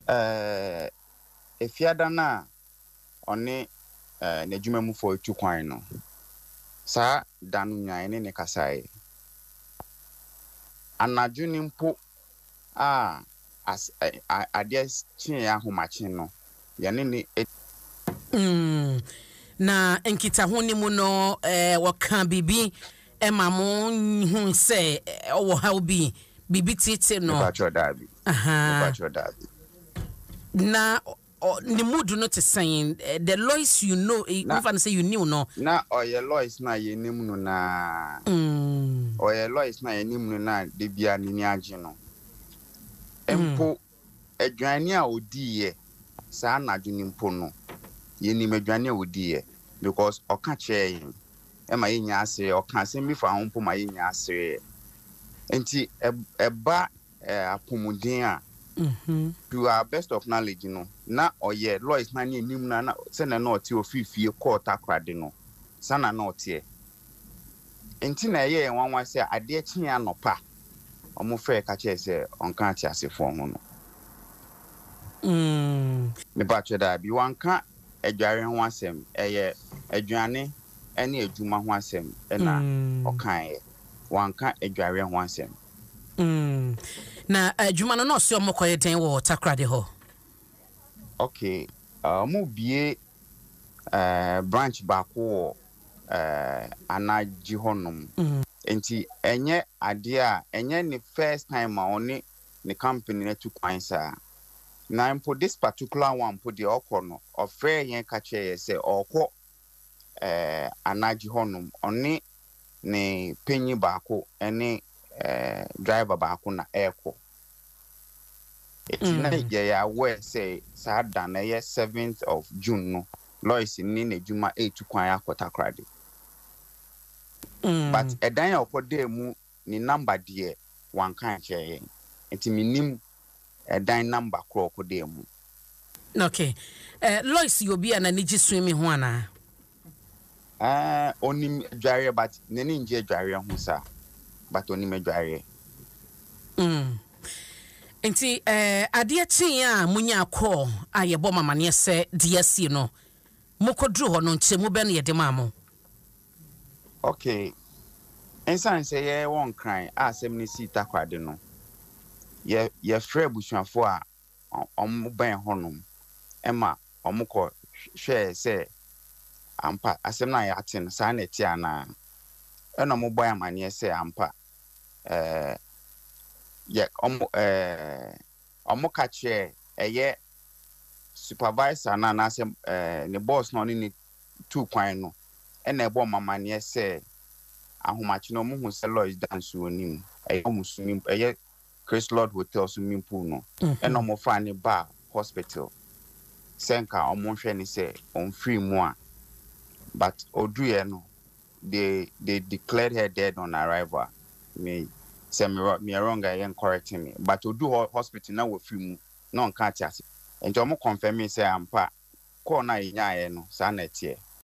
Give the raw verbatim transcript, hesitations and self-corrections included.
eh efiada na one eh n'adwuma mu fo etu kwan no sa danu nyan ne ne kasae anadwo ni mpo a as ade chin ya homachi no ya ne ne mm na enkita ho ni mu no eh waka bibi e ma mo hu se owo ha obi bibi tete no bacho dabi aha bacho dabi na the mood not saying the Lois you know if I say you knew no na oye Lois na ye nim no na mm oye Lois na ye nim no na de bia ni ni age no empo adwane a odi ye sa anadwo ni mpo no ye nim adwane a odi ye because oka che yin e ma ye nya ase oka se mi fa ho mpo ma ye nya ase enti eba apomuden a mhm to our best of knowledge no na oye Lois na ni nim na na se na na oti ofifie court akrade no sana na otie enti na ye wanwa se ade chi anopa omo fe ka che se onka ati asefo ho no mm me ba che da bi wanka adware ho asem eye adwane ene adwuma ho asem na okan ye wanka adware ho asem mm na adwuma no no se omokoye den wo takrade ho okay uh mo bie uh branch ba ko uh anaji honum mm enti enye ade a enye ni first time a oni ni company na tu kwansa na impo this particular one po de okono ofre yen ka che se okọ eh anaji honum oni ni penyi ba ko ene eh driver ba ko na eko eti na ye ya we say sa dan na ye seventh of June no Lois ni na djuma etu kwan akota krade mm but edan ya okode mu ni number de wan kan che enti minim edan number kro okode mu okay eh Lois yobi ana niji swimi ho ana eh onim dware but neni nje dware ho sa but onim dware mm enti eh ade achi a munya akọ ayebo mamane se D S C no mokodru ho no nchemu be no yede mamo okay ensan se ye won kran asem ni sita kwade no ye ye frɛ busuafo a ɔmo ban honom ema ɔmo kɔ hwɛ se ampa asem na ya atin sa na ti ana ɛna ɔmo boy amane se ampa eh ye ɔmo eh ɔmo ka che eye supervisor na na asem eh ne boss no ni two kwan no ɛna ɛbɔ mamane se ahomachi no muhu se Lois dance onim eye musumi eye Chris Lord Hotel swimming pool no eno mo fa ni bar hospital senka omo hwe ni se on free mu a but oduye no they they declared her dead on arrival me say me me wrong I am correcting me but odu hospital na wo free mu na on ka ati ase enti omo confirm me say ampa call na yinya ye no sa na tie